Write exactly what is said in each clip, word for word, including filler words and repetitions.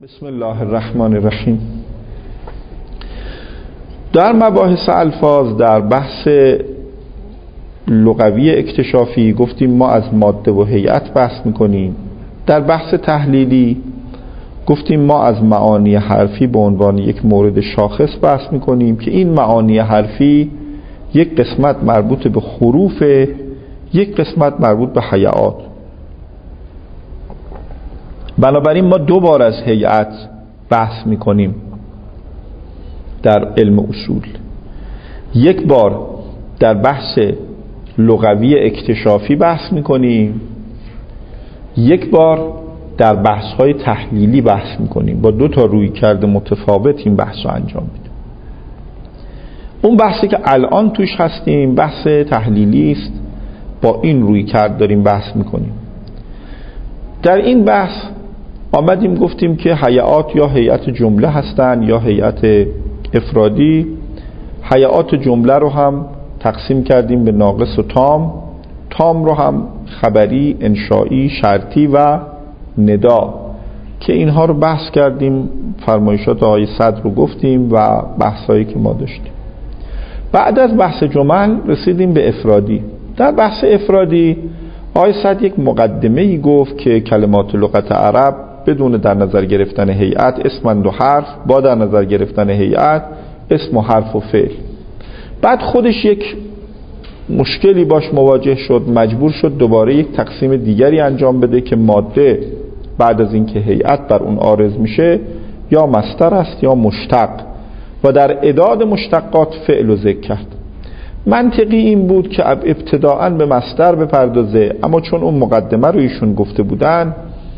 بسم الله الرحمن الرحیم. در مباحث الفاظ در بحث لغوی اکتشافی گفتیم ما از ماده و هیئت بحث میکنیم. در بحث تحلیلی گفتیم ما از معانی حرفی به عنوان یک مورد شاخص بحث میکنیم که این معانی حرفی یک قسمت مربوط به حروف، یک قسمت مربوط به هیئات. بنابراین ما دو بار از هیئت بحث میکنیم در علم اصول. یک بار در بحث لغوی اکتشافی بحث میکنیم، یک بار در بحث‌های تحلیلی بحث میکنیم. با دو تا رویکرد متفاوت این بحث رو انجام میدیم. اون بحثی که الان توش هستیم بحث تحلیلی است، با این رویکرد داریم بحث میکنیم. در این بحث آمدیم گفتیم که هیئات یا هیئت جمله هستن یا هیئت افرادی. هیئات جمله رو هم تقسیم کردیم به ناقص و تام، تام رو هم خبری، انشایی، شرطی و ندا که اینها رو بحث کردیم. فرمایشات آقای صدر رو گفتیم و بحثایی که ما داشتیم. بعد از بحث جمل رسیدیم به افرادی. در بحث افرادی آقای صدر یک مقدمه ای گفت که کلمات لغت عرب بدون در نظر گرفتن هیئت اسمند و حرف، با در نظر گرفتن هیئت اسم و حرف و فعل. بعد خودش یک مشکلی باش مواجه شد، مجبور شد دوباره یک تقسیم دیگری انجام بده که ماده بعد از اینکه هیئت بر اون عارض میشه یا مصدر است یا مشتق و در اعداد مشتقات فعل و ذکر کرد. منطقی این بود که ابتداءً به مصدر بپردازه، اما چون اون مقدمه رو ایشون گفته بودن،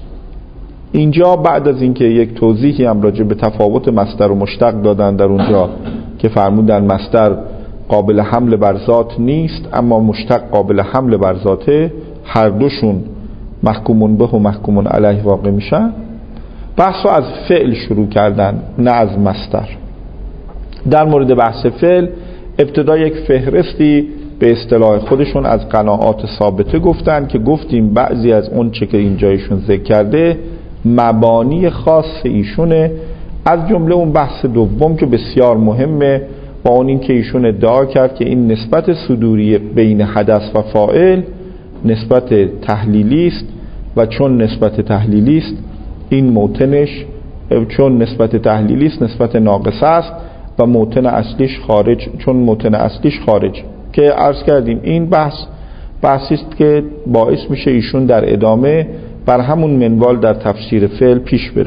اینجا بعد از اینکه یک توضیحی هم راجع به تفاوت مصدر و مشتق دادن در اونجا که فرمودن مصدر قابل حمل بر ذات نیست اما مشتق قابل حمل بر ذاته، هر دوشون محکومون به و محکومون علیه واقع میشن، بحث رو از فعل شروع کردن نه از مصدر. در مورد بحث فعل ابتدا یک فهرستی به اصطلاح خودشون از قناعات ثابته گفتن که گفتیم بعضی از اون چه که اینجایشون ذکر کرده مبانی خاص ایشونه، از جمله اون بحث دوم که بسیار مهمه با اون این که ایشون ادعا کرد که این نسبت صدوری بین حدث و فاعل نسبت تحلیلی است و چون نسبت تحلیلی است این موتنش، چون نسبت تحلیلی است نسبت ناقصه است و موتن اصلیش خارج، چون موتن اصلیش خارج، که عرض کردیم این بحث بحثی است که باعث میشه ایشون در ادامه بر همون منوال در تفسیر فعل پیش بره.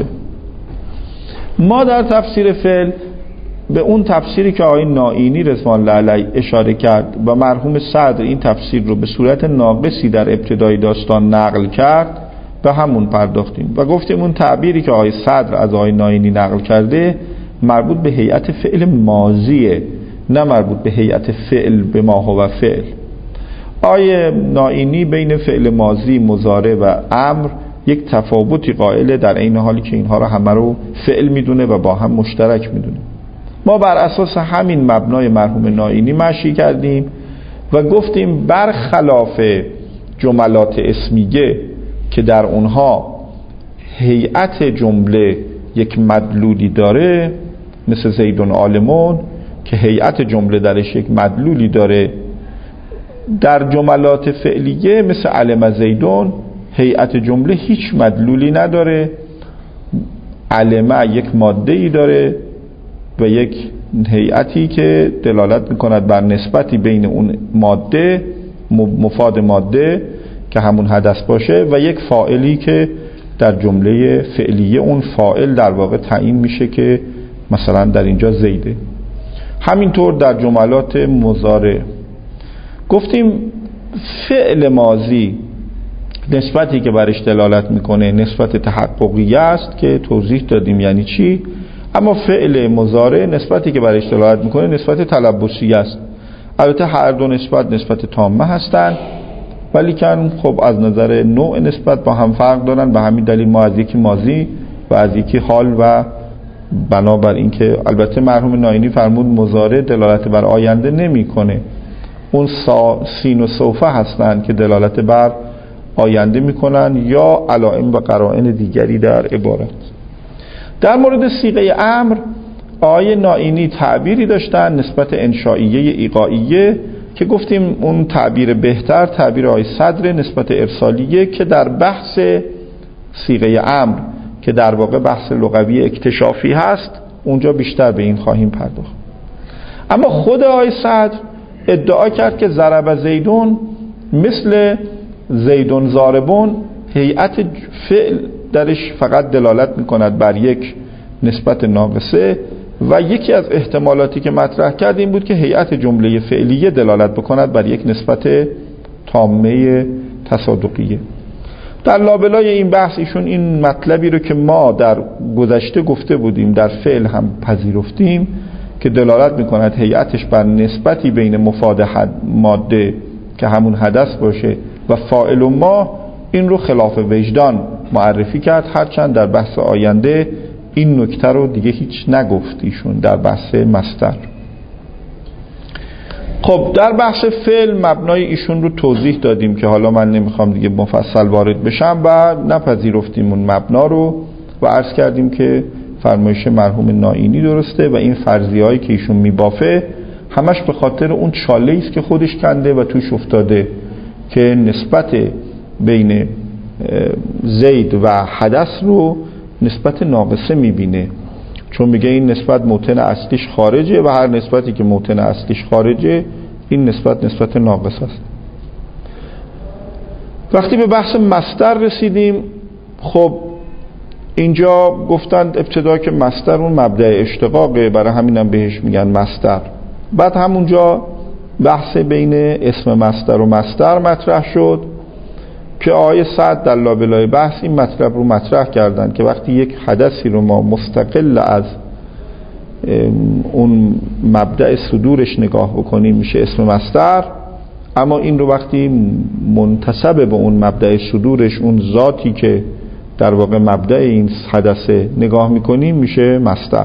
ما در تفسیر فعل به اون تفسیری که آقای نائینی رضوان الله علیه اشاره کرد و مرحوم صدر این تفسیر رو به صورت ناقصی در ابتدای داستان نقل کرد به همون پرداختیم و گفتیم اون تعبیری که آقای صدر از آقای نائینی نقل کرده مربوط به هیئت فعل ماضیه، نه مربوط به هیئت فعل به ما هو فعل. آقای نائینی بین فعل ماضی، مضارع و امر یک تفاوتی قائله، در عین حالی که اینها رو همه رو فعل میدونه و با هم مشترک میدونه. ما بر اساس همین مبنای مرحوم نائینی مشی کردیم و گفتیم برخلاف جملات اسمیه که در اونها هیئت جمله یک مدلولی داره مثل زیدون عالمون که هیئت جمله درش یک مدلولی داره، در جملات فعلیه مثل علم زیدون هیئت جمله هیچ مدلولی نداره. علمه یک ماده‌ای داره و یک هیئتی که دلالت میکند بر نسبتی بین اون ماده، مفاد ماده که همون حدث باشه، و یک فاعلی که در جمله فعلیه اون فاعل در واقع تعیین میشه که مثلا در اینجا زیده. همینطور در جملات مضارع گفتیم فعل ماضی نسبتی که برش دلالت میکنه نسبت تحققیه است که توضیح دادیم یعنی چی، اما فعل مضارع نسبتی که برش دلالت میکنه نسبت تلبسیه است. البته هر دو نسبت نسبت تامه هستن ولی کن خب از نظر نوع نسبت با هم فرق دارن. به همین دلیل ما از یکی ماضی و از یکی حال و بنابر این که البته مرحوم نائینی فرمود مضارع دلالت بر آینده نمیکنه، اون سا سین و سوفه هستن که دلالت بر آینده میکنن یا علائم و قرائن دیگری در عبارت. در مورد صیغه امر آقای نائینی تعبیری داشتن نسبت انشائیه ایقاعیه که گفتیم اون تعبیر بهتر تعبیر آقای صدر نسبت ارسالیه که در بحث صیغه امر که در واقع بحث لغوی اکتشافی هست اونجا بیشتر به این خواهیم پرداخت. اما خود آقای صدر ادعا کرد که ضرب زیدون مثل زیدون ضاربون هیئت فعل درش فقط دلالت میکند بر یک نسبت ناقصه و یکی از احتمالاتی که مطرح کرد این بود که هیئت جمله فعلیه دلالت بکند بر یک نسبت تامه تصادقیه. در لابلای این بحث ایشون این مطلبی رو که ما در گذشته گفته بودیم در فعل هم پذیرفتیم که دلالت میکند هیئتش بر نسبتی بین مفاد ماده که همون حدث باشه و فاعل و ما، این رو خلاف وجدان معرفی کرد، هرچند در بحث آینده این نکته رو دیگه هیچ نگفت ایشون در بحث مصدر. خب در بحث فعل مبنای ایشون رو توضیح دادیم که حالا من نمیخوام دیگه مفصل وارد بشم و نپذیرفتیم اون مبنا رو و عرض کردیم که فرمایش مرحوم نائینی درسته و این فرضیه هایی که ایشون میبافه همش به خاطر اون چاله است که خودش کنده و توش افتاده که نسبت بین زید و حدث رو نسبت ناقصه میبینه، چون میگه این نسبت موطن اصلیش خارجه و هر نسبتی که موطن اصلیش خارجه این نسبت نسبت ناقص است. وقتی به بحث مصدر رسیدیم، خب اینجا گفتند ابتدا که مصدر اون مبدأ اشتقاقه، برای همینم بهش میگن مصدر. بعد همونجا بحث بین اسم مصدر و مصدر مطرح شد که آیه صد در لابلای بحث این مطلب رو مطرح کردن که وقتی یک حدثی رو ما مستقل از اون مبدأ صدورش نگاه بکنیم میشه اسم مصدر، اما این رو وقتی منتسب به اون مبدأ صدورش اون ذاتی که در واقع مبدأ این حدثه نگاه میکنیم میشه مصدر.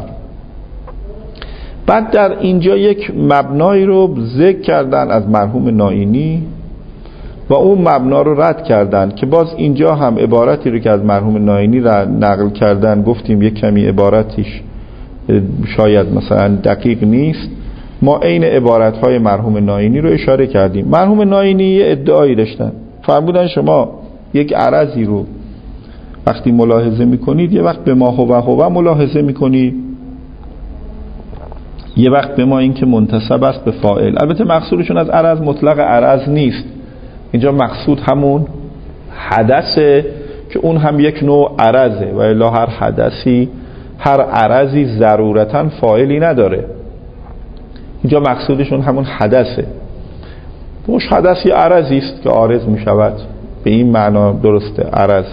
بعد در اینجا یک مبنایی رو ذکر کردن از مرحوم نائینی و اون مبنا رو رد کردن که باز اینجا هم عبارتی رو که از مرحوم نائینی را نقل کردن گفتیم یک کمی عبارتیش شاید مثلا دقیق نیست، ما عین عبارتهای مرحوم نائینی رو اشاره کردیم. مرحوم نائینی یه ادعایی داشتن، فرمودن شما یک عرضی رو وقتی ملاحظه میکنید یه وقت به ما هو هو ملاحظه میکنید، یه وقت به ما این که منتسب است به فاعل. البته مقصودشون از عرض مطلق عرض نیست، اینجا مقصود همون حدثه که اون هم یک نوع عرضه و الا هر حدثی هر عرضی ضرورتاً فاعلی نداره. اینجا مقصودشون همون حدثه، مش حدثی عرضی است که عارض می شود، به این معنا درسته عرض.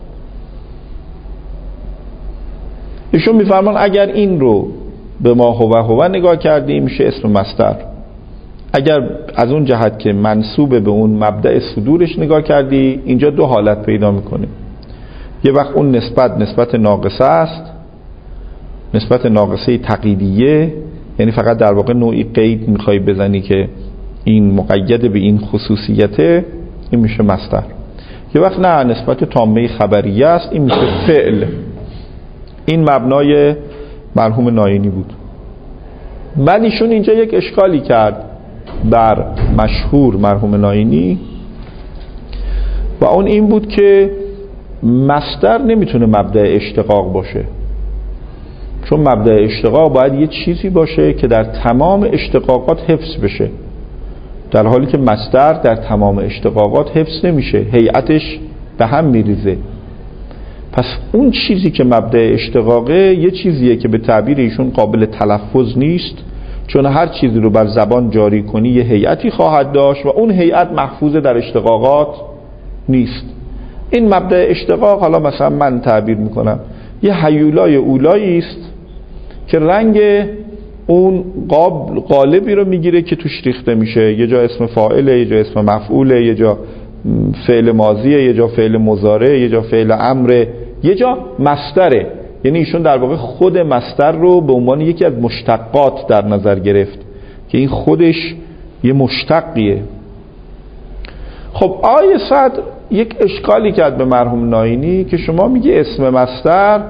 ایشون میفرمان اگر این رو به ما هو هو نگاه کردیم میشه اسم مصدر، اگر از اون جهت که منسوب به اون مبدأ صدورش نگاه کردی اینجا دو حالت پیدا میکنه. یه وقت اون نسبت نسبت ناقصه است، نسبت ناقصه تقییدیه، یعنی فقط در واقع نوعی قید میخوای بزنی که این مقید به این خصوصیته، این میشه مصدر. یه وقت نه، نسبت تامه خبریه است، این میشه فعل. این مبنای مرحوم نائینی بود. بعد ایشون اینجا یک اشکالی کرد بر مشهور مرحوم نائینی و اون این بود که مصدر نمیتونه مبدأ اشتقاق باشه، چون مبدأ اشتقاق باید یه چیزی باشه که در تمام اشتقاقات حفظ بشه، در حالی که مصدر در تمام اشتقاقات حفظ نمیشه، هیئتش به هم میریزه. پس اون چیزی که مبدأ اشتقاقه یه چیزیه که به تعبیر ایشون قابل تلفظ نیست، چون هر چیزی رو بر زبان جاری کنی یه هیئتی خواهد داشت و اون هیئت محفوظه در اشتقاقات نیست. این مبدأ اشتقاق، حالا مثلا من تعبیر میکنم، یه هیولای اولایی است که رنگ اون قالبی رو میگیره که توش ریخته میشه، یه جا اسم فاعله، یه جا اسم مفعوله، یه جا فعل ماضیه، یه جا فعل مضارع، یه جا فعل امره، یه جا مصدره. یعنی ایشون در واقع خود مصدر رو به عنوان یکی از مشتقات در نظر گرفت که این خودش یه مشتقیه. خب آیه صدر یک اشکالی کرد به مرحوم نائینی که شما میگه اسم مصدر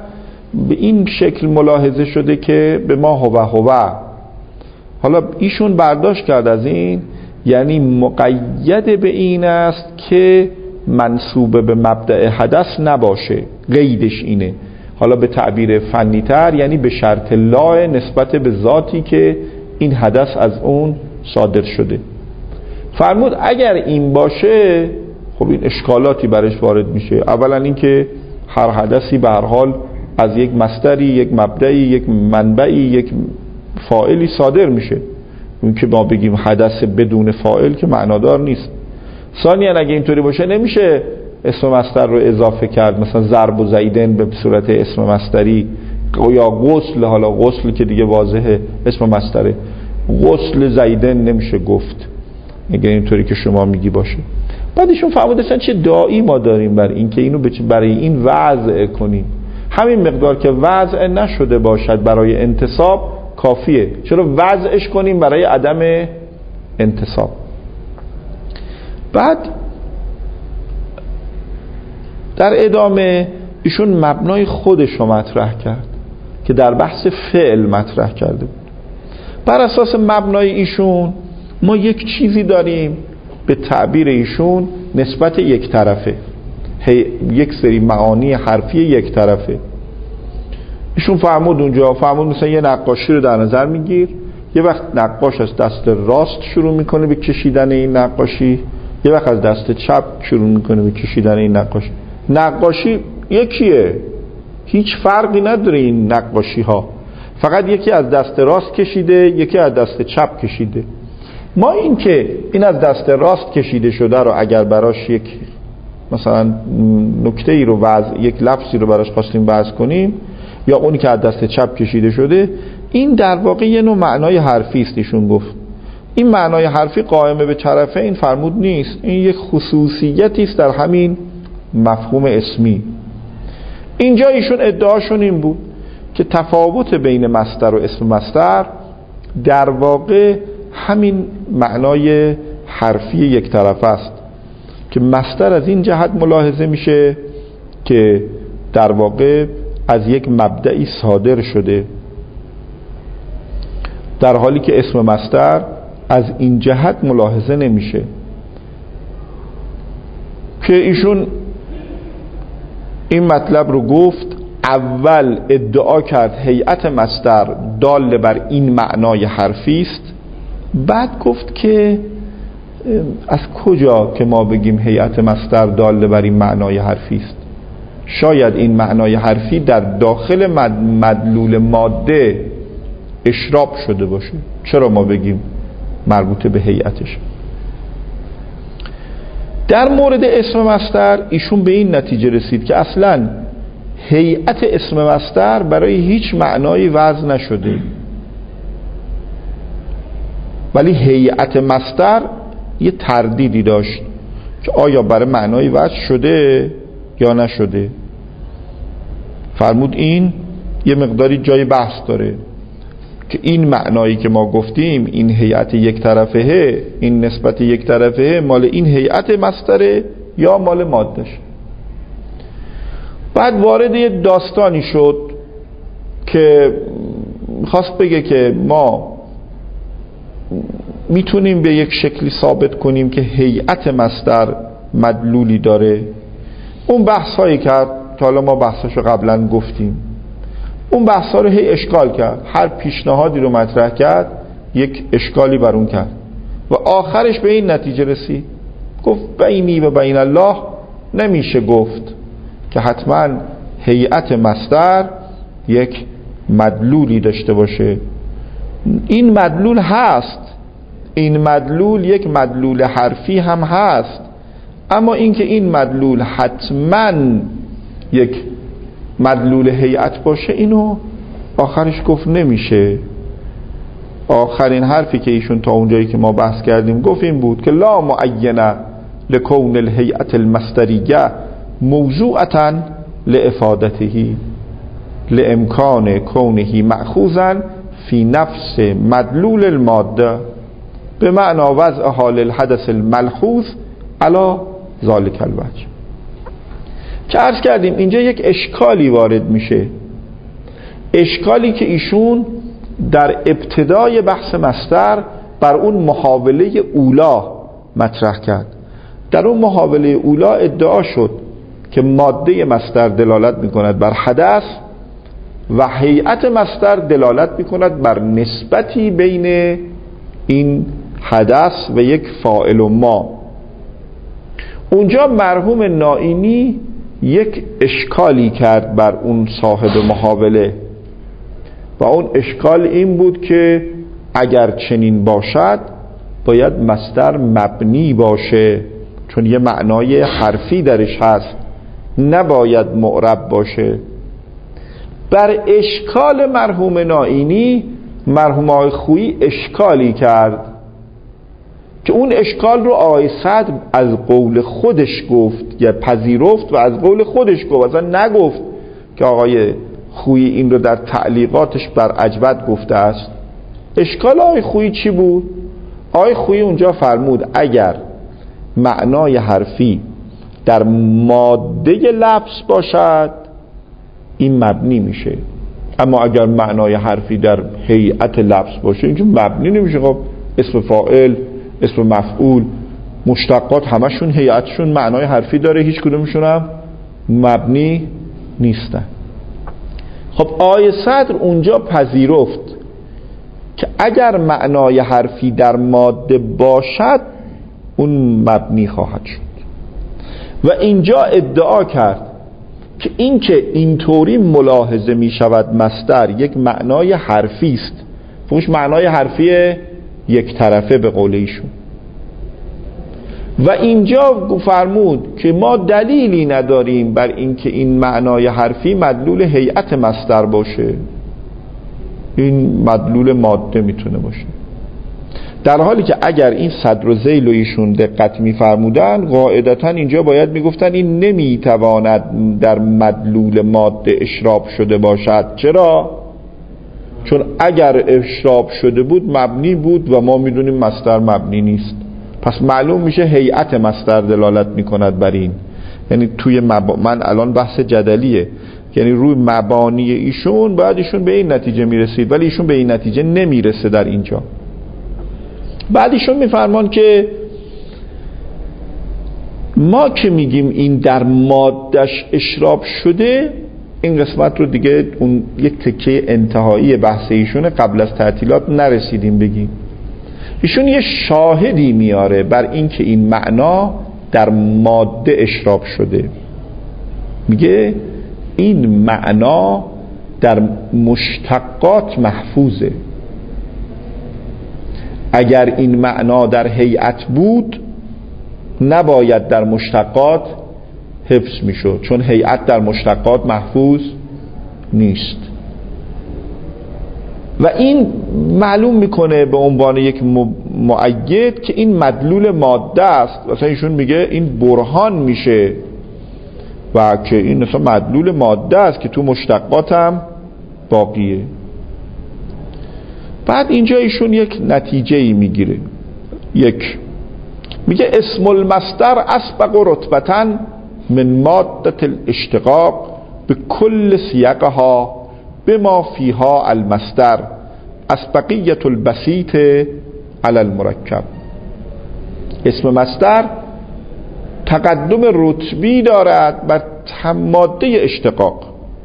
به این شکل ملاحظه شده که به ما هو هو. حالا ایشون برداشت کرد از این، یعنی مقید به این است که منسوب به مبدأ حدث نباشه، قیدش اینه. حالا به تعبیر فنی تر یعنی به شرط لا نسبت به ذاتی که این حدث از اون صادر شده. فرمود اگر این باشه خب این اشکالاتی برش وارد میشه. اولا اینکه هر حدثی به هر حال از یک مصدری، یک مبدعی، یک منبعی، یک فاعلی صادر میشه. اون که ما بگیم حدث بدون فاعل که معنادار نیست. ثانیاً اگه اینطوری باشه نمیشه اسم مصدر رو اضافه کرد، مثلا ضرب و زیدن به صورت اسم مصدری، یا غسل، حالا غسل که دیگه واضحه اسم مصدره، غسل زیدن نمیشه گفت اگه اینطوری که شما میگی باشه. بعدشون فرمودن چه داعی ما داریم بر این که اینو برای این وضع کنیم، همین مقدار که وضع نشده باشد برای انتصاب کافیه، چرا وضعش کنیم برای عدم انتصاب. بعد در ادامه ایشون مبنای خودش رو مطرح کرد که در بحث فعل مطرح کرده بود. بر اساس مبنای ایشون ما یک چیزی داریم به تعبیر ایشون نسبت یک طرفه، یک سری معانی حرفی یک طرفه. ایشون فرمود اونجا، فرمود مثلا یه نقاشی رو در نظر میگیر، یه وقت نقاش از دست راست شروع میکنه به کشیدن این نقاشی، یه وقت از دست چپ شروع میکنه به کشیدن این نقاشی. نقاشی یکیه، هیچ فرقی نداره این نقاشی ها، فقط یکی از دست راست کشیده، یکی از دست چپ کشیده. ما این که این از دست راست کشیده شده رو اگر براش یک مثلا نکته ای رو وضع، یک لفظی رو براش خواستیم وضع کنیم، یا اونی که از دست چپ کشیده شده، این در واقع یه نوع معنای حرفی است. ایشون گفت این معنای حرفی قائم به طرفه این فرمود نیست، این یک خصوصیتی است در همین مفهوم اسمی. اینجا ایشون ادعاشون این بود که تفاوت بین مصدر و اسم مصدر در واقع همین معنای حرفی یک طرفه است که مصدر از این جهت ملاحظه میشه که در واقع از یک مبدعی صادر شده، در حالی که اسم مصدر از این جهت ملاحظه نمیشه. که ایشون این مطلب رو گفت، اول ادعا کرد هیئت مصدر دال بر این معنای حرفی است، بعد گفت که از کجا که ما بگیم هیئت مصدر دال بر این معنای حرفی است؟ شاید این معنای حرفی در داخل مدلول ماده اشراب شده باشه، چرا ما بگیم مربوط به هیئتش؟ در مورد اسم مصدر ایشون به این نتیجه رسید که اصلا هیئت اسم مصدر برای هیچ معنایی وضع نشده، ولی هیئت مصدر یه تردیدی داشت که آیا برای معنایی وضع شده یا نشده. فرمود این یه مقداری جای بحث داره که این معنایی که ما گفتیم، این هیئت یک طرفه، این نسبت یک طرفه، مال این هیئت مصدره یا مال مادهش. بعد وارد یه داستانی شد که خواست بگه که ما میتونیم به یک شکلی ثابت کنیم که هیئت مصدر مدلولی داره. اون بحث هایی کرد که حالا ما بحثاشو قبلا گفتیم، اون بحث ها رو هی اشکال کرد، هر پیشنهادی رو مطرح کرد یک اشکالی بر اون کرد و آخرش به این نتیجه رسید، گفت بینی و بین الله نمیشه گفت که حتما هیئت مصدر یک مدلولی داشته باشه. این مدلول هست، این مدلول یک مدلول حرفی هم هست، اما اینکه این مدلول حتما یک مدلول هیئت باشه اینو آخرش گفت نمیشه. آخرین حرفی که ایشون تا اونجایی که ما بحث کردیم گفت این بود که لا معینه لکون الهیئت المصدریه موضوعتا لافادته لامکان کونه مأخوذا فی نفس مدلول الماده به معنی وضع حال الحدث الملحوظ علی ذالک الوجه. که عرض کردیم اینجا یک اشکالی وارد میشه اشکالی که ایشون در ابتدای بحث مصدر بر اون محاوله اولا مطرح کرد. در اون محاوله اولا ادعا شد که ماده مصدر دلالت میکند بر حدث و هیئت مصدر دلالت میکند بر نسبتی بین این حدث و یک فاعل و ما. اونجا مرحوم نائینی یک اشکالی کرد بر اون صاحب محاوله و اون اشکال این بود که اگر چنین باشد باید مصدر مبنی باشه، چون یه معنای حرفی درش هست، نباید معرب باشه. بر اشکال مرحوم نائینی مرحوم آقای خویی اشکالی کرد که اون اشکال رو آقای صدر از قول خودش گفت یا پذیرفت و از قول خودش گفت، اصلا نگفت که آقای خویی این رو در تعلیقاتش بر اجود گفته است. اشکال آقای خویی چی بود؟ آقای خویی اونجا فرمود اگر معنای حرفی در ماده لفظ باشد این مبنی میشه، اما اگر معنای حرفی در هیئت لفظ باشه اینجا مبنی نمیشه. خب اسم فاعل، اسم مفعول، مشتقات همشون هیئتشون معنای حرفی داره، هیچ کدومشون هم مبنی نیستن. خب آیه صدر اونجا پذیرفت که اگر معنای حرفی در ماده باشد اون مبنی خواهد شد و اینجا ادعا کرد که این که اینطوری ملاحظه می شود مصدر یک معنای حرفی است، فوش معنای حرفی یک طرفه به قول ایشون، و اینجا فرمود که ما دلیلی نداریم بر اینکه این معنای حرفی مدلول هیئت مصدر باشه، این مدلول ماده میتونه باشه، در حالی که اگر این صدر و ذیل و ایشون دقت میفرمودن قاعدتا اینجا باید میگفتن این نمیتواند در مدلول ماده اشراب شده باشد. چرا؟ چون اگر اشراب شده بود مبنی بود و ما میدونیم مصدر مبنی نیست، پس معلوم میشه هیئت مصدر دلالت میکند بر این. یعنی توی مب... من الان بحث جدلیه، یعنی روی مبانی ایشون باید ایشون به این نتیجه میرسید، ولی ایشون به این نتیجه نمیرسه در اینجا. بعد ایشون میفرمان که ما که میگیم این در مادهش اشراب شده، این قسمت رو دیگه اون یک تکه انتهایی بحث ایشونه، قبل از تعطیلات نرسیدیم بگیم. ایشون یه شاهدی میاره بر این که این معنا در ماده اشراب شده، میگه این معنا در مشتقات محفوظه. اگر این معنا در هیئت بود نباید در مشتقات حفظ میشد، چون هیئت در مشتقات محفوظ نیست. و این معلوم میکنه به عنوان یک مؤید که این مدلول ماده است. مثلا ایشون میگه این برهان میشه و که این مثلا مدلول ماده است که تو مشتقات هم باقیه. بعد اینجا ایشون یک نتیجه ای میگیره، یک میگه اسم المصدر اسبق رتبة من ماده الاشتقاق به کل سیاقها بما فیها المصدر اسبقیت البسیط علی المرکب. اسم مصدر تقدم رتبی دارد بر ماده اشتقاق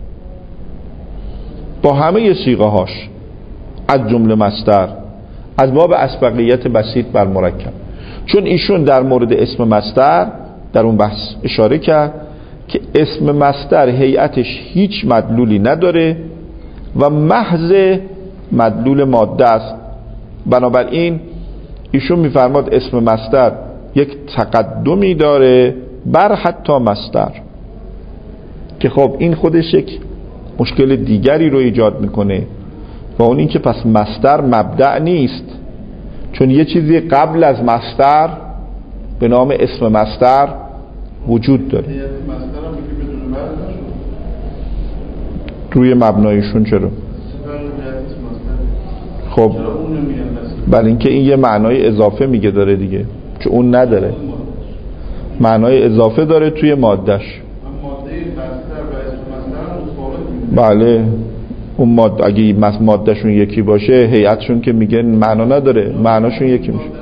با همه صیغه هاش، از جمله مصدر، از باب اسبقیت بسیط بر مرکب. چون ایشون در مورد اسم مصدر در اون بحث اشاره کرد که اسم مصدر هیئتش هیچ مدلولی نداره و محض مدلول ماده است. بنابراین ایشون میفرماد اسم مصدر یک تقدمی داره بر حتی مصدر، که خب این خودش یک مشکل دیگری رو ایجاد میکنه و اون این که پس مصدر مبدأ نیست، چون یه چیزی قبل از مصدر به نام اسم مصدر وجود داره. روی مبنایشون چرا؟ خب برای اینکه این یه معنای اضافه میگه داره دیگه، چون اون نداره، معنای اضافه داره توی مادهش. بله اون ماده اگه مادهشون یکی باشه هیئتشون که میگه معنا نداره، معناشون یکی میشه.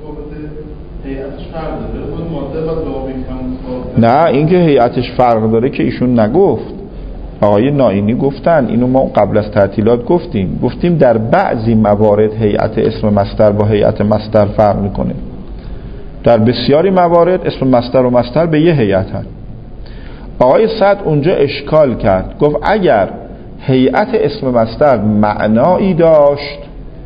نه اینکه هیئتش فرق داره که ایشون نگفت، آقای نائینی گفتن، اینو ما قبل از تعطیلات گفتیم گفتیم در بعضی موارد هیئت اسم مصدر با هیئت مصدر فرق میکنه، در بسیاری موارد اسم مصدر و مصدر به یه هیئت هست. آقای سعد اونجا اشکال کرد، گفت اگر هیئت اسم مصدر معنایی داشت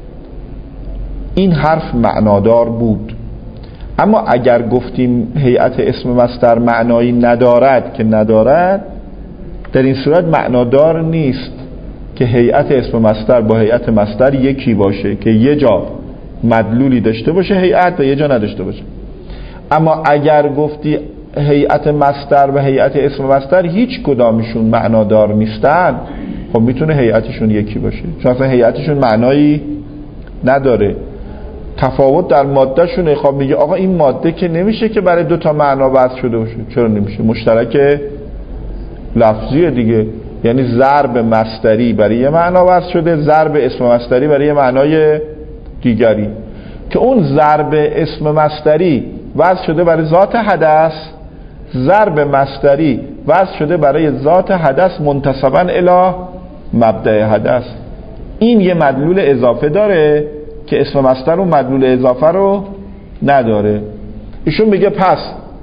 این حرف معنادار بود، اما اگر گفتیم هیئت اسم مصدر معنایی ندارد که ندارد، در این صورت معنادار نیست که هیئت اسم مصدر با هیئت مصدر یکی باشه که یه جا مدلولی داشته باشه هیئت و یه جا نداشته باشه. اما اگر گفتی هیئت مصدر و هیئت اسم مصدر هیچ کدامشون معنادار نیستن، خب میتونه هیئتشون یکی باشه، چون اصلا هیئتشون معنایی نداره، تفاوت در ماده شونه. خب میگه آقا این ماده که نمیشه که برای دو تا معنا بحث شده باشه. چرا نمیشه؟ مشترک لفظیه دیگه، یعنی ضرب مصدری برای یه معنا بحث شده، ضرب اسم مصدری برای یه معنای دیگری، که اون ضرب اسم مصدری وضع شده برای ذات حدث، ضرب مصدری وضع شده برای ذات حدث منتسباً الی مبدأ حدث. این یه مدلول اضافه داره که اسم مصدر اون مدلول اضافه رو نداره. ایشون میگه پس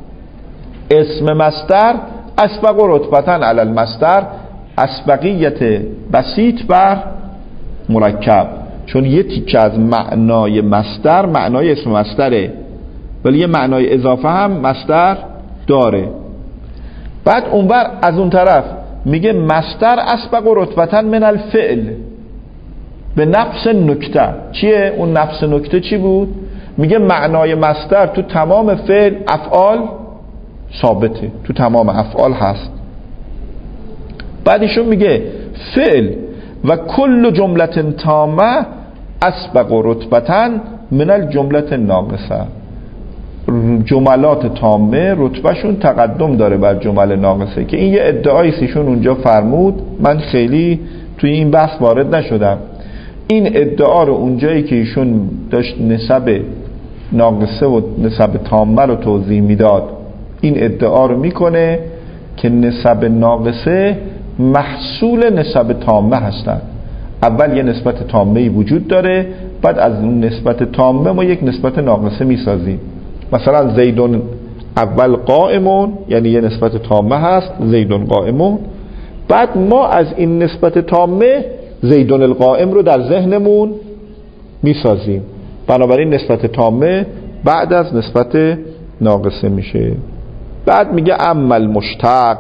اسم مصدر اسبق و رتبتن علی المصدر، اسبقیت بسیط بر مرکب، چون یه تیکه از معنای مصدر معنای اسم مصدره ولی یه معنای اضافه هم مصدر داره. بعد اونور از اون طرف میگه مصدر اسبق و رتبتن من الفعل به نفس نکته. چیه اون نفس نکته؟ چی بود؟ میگه معنای مصدر تو تمام فعل افعال ثابته، تو تمام افعال هست. بعدشون میگه فعل و کل جملت تامه اسبق و رتبتن من الجملت ناقصه. جملات تامه رتبهشون تقدم داره بر جمل ناقصه، که این یه ادعایی ایشون اونجا فرمود، من خیلی توی این بحث وارد نشدم. این ادعا رو اونجایی که ایشون داشت نسب ناقصه و نسب تامه رو توضیح میداد، این ادعا رو میکنه که نسب ناقصه محصول نسب تامه هستن. اول یه نسبت تامه‌ای وجود داره، بعد از اون نسبت تامه ما یک نسبت ناقصه میسازیم. مثلا زیدون اول قائمون، یعنی یه نسبت تامه هست زیدون قائمون، بعد ما از این نسبت تامه زیدون القائم رو در ذهنمون میسازیم، بنابراین نسبت تامه بعد از نسبت ناقصه میشه. بعد میگه اما المشتق،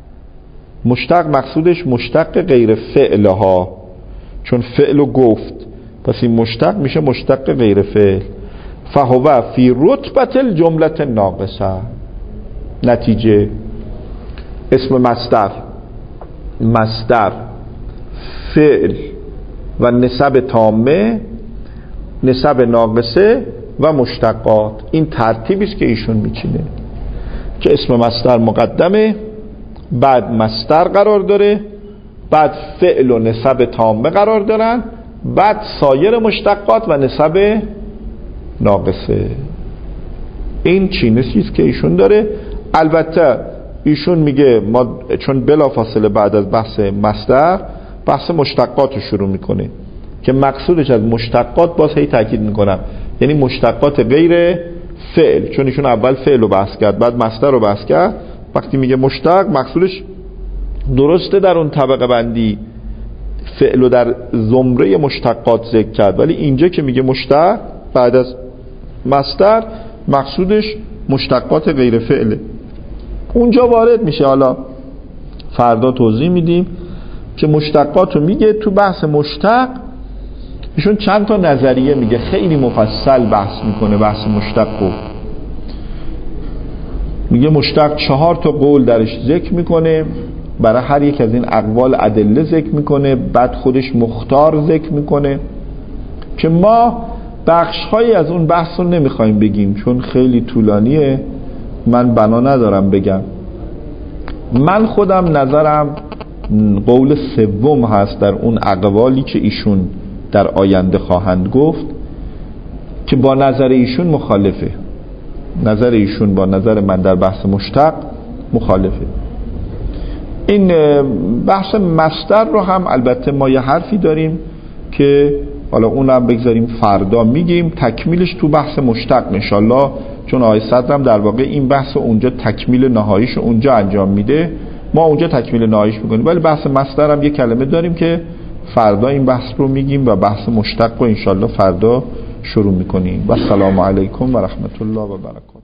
مشتق مقصودش مشتق غیر فعلها، چون فعلو گفت پس این مشتق میشه مشتق غیر فعل. فهو فی رتبت الجملت ناقصه. نتیجه اسم مصدر، مصدر، فعل و نسب تامه، نسب ناقصه و مشتقات، این ترتیبی است که ایشون میچینه که اسم مصدر مقدمه، بعد مصدر قرار داره، بعد فعل و نسب تامه قرار دارن، بعد سایر مشتقات و نسب ناقصه. این چینشی است که ایشون داره. البته ایشون میگه ما چون بلافاصله بعد از بحث مصدر بحث مشتقات رو شروع میکنه که مقصودش از مشتقات باز هی تاکید میکنم یعنی مشتقات غیر فعل، چون ایشون اول فعل رو بحث کرد بعد مصدر رو بحث کرد. وقتی میگه مشتق مقصودش درسته در اون طبقه بندی فعل رو در زمره مشتقات ذکر کرد، ولی اینجا که میگه مشتق بعد از مصدر مقصودش مشتقات غیر فعله. اونجا وارد میشه، حالا فردا توضیح میدیم که مشتقات رو میگه. تو بحث مشتق ایشون چند تا نظریه میگه، خیلی مفصل بحث میکنه بحث مشتق رو. میگه مشتق چهار تا قول درش ذکر میکنه، برای هر یک از این اقوال ادله ذکر میکنه، بعد خودش مختار ذکر میکنه که ما بخش‌هایی از اون بحث رو نمیخوایم بگیم چون خیلی طولانیه، من بنا ندارم بگم. من خودم نظرم قول سوم هست در اون اقوالی که ایشون در آینده خواهند گفت که با نظر ایشون مخالفه. نظر ایشون با نظر من در بحث مشتق مخالفه. این بحث مصدر رو هم البته ما یه حرفی داریم که حالا اون هم بگذاریم فردا میگیم، تکمیلش تو بحث مشتق انشالله، چون آقای صدرم در واقع این بحث اونجا تکمیل نهاییش اونجا انجام میده، ما اونجا تکمیل نهاییش میکنیم. ولی بحث مصدر هم یه کلمه داریم که فردا این بحث رو میگیم و بحث مشتق رو انشالله فردا شروع میکنیم. و السلام علیکم و رحمت الله و برکاته.